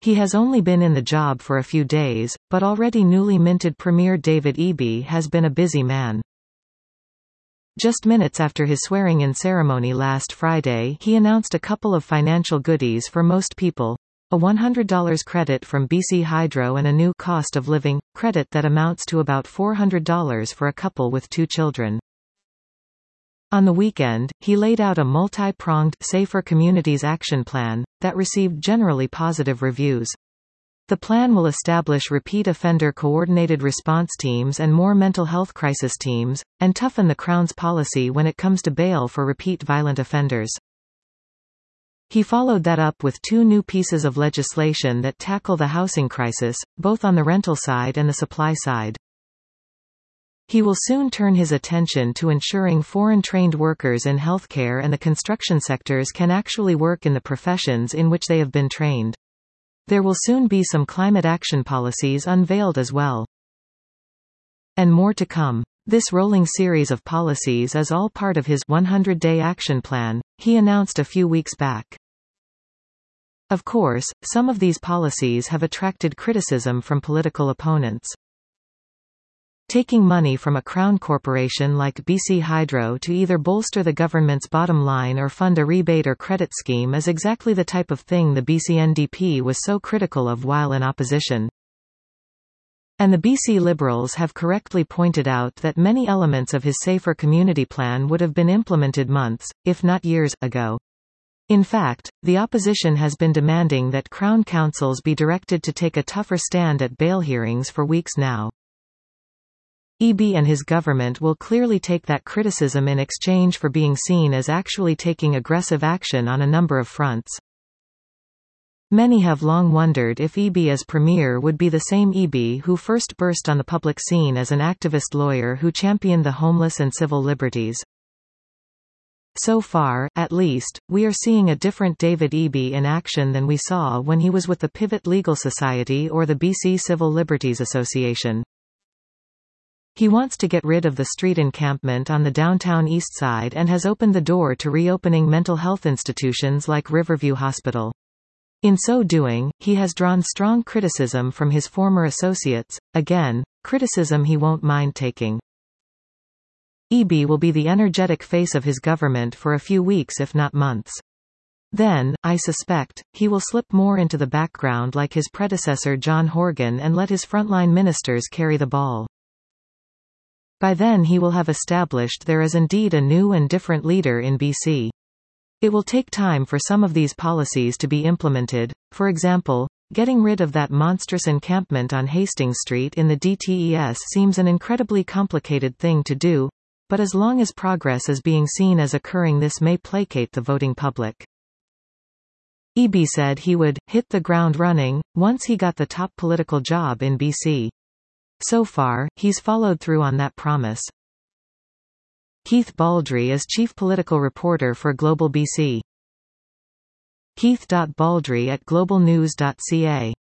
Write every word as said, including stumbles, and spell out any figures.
He has only been in the job for a few days, but already newly minted Premier David Eby has been a busy man. Just minutes after his swearing-in ceremony last Friday, he announced a couple of financial goodies for most people. A one hundred dollars credit from B C Hydro and a new cost of living credit that amounts to about four hundred dollars for a couple with two children. On the weekend, he laid out a multi-pronged Safer Communities action plan that received generally positive reviews. The plan will establish repeat offender coordinated response teams and more mental health crisis teams, and toughen the Crown's policy when it comes to bail for repeat violent offenders. He followed that up with two new pieces of legislation that tackle the housing crisis, both on the rental side and the supply side. He will soon turn his attention to ensuring foreign-trained workers in healthcare and the construction sectors can actually work in the professions in which they have been trained. There will soon be some climate action policies unveiled as well. And more to come. This rolling series of policies is all part of his one hundred day action plan, he announced a few weeks back. Of course, some of these policies have attracted criticism from political opponents. Taking money from a Crown corporation like B C Hydro to either bolster the government's bottom line or fund a rebate or credit scheme is exactly the type of thing the B C N D P was so critical of while in opposition. And the B C Liberals have correctly pointed out that many elements of his Safer Community plan would have been implemented months, if not years, ago. In fact, the opposition has been demanding that Crown counsels be directed to take a tougher stand at bail hearings for weeks now. Eby and his government will clearly take that criticism in exchange for being seen as actually taking aggressive action on a number of fronts. Many have long wondered if Eby as Premier would be the same Eby who first burst on the public scene as an activist lawyer who championed the homeless and civil liberties. So far, at least, we are seeing a different David Eby in action than we saw when he was with the Pivot Legal Society or the B C Civil Liberties Association. He wants to get rid of the street encampment on the downtown east side and has opened the door to reopening mental health institutions like Riverview Hospital. In so doing, he has drawn strong criticism from his former associates, again, criticism he won't mind taking. Eby will be the energetic face of his government for a few weeks if not months. Then, I suspect, he will slip more into the background like his predecessor John Horgan and let his frontline ministers carry the ball. By then he will have established there is indeed a new and different leader in B C. It will take time for some of these policies to be implemented, for example, getting rid of that monstrous encampment on Hastings Street in the D T E S seems an incredibly complicated thing to do, but as long as progress is being seen as occurring this may placate the voting public. Eby said he would hit the ground running once he got the top political job in B C. So far, he's followed through on that promise. Keith Baldry is chief political reporter for Global B C. Keith Baldry at global news dot c a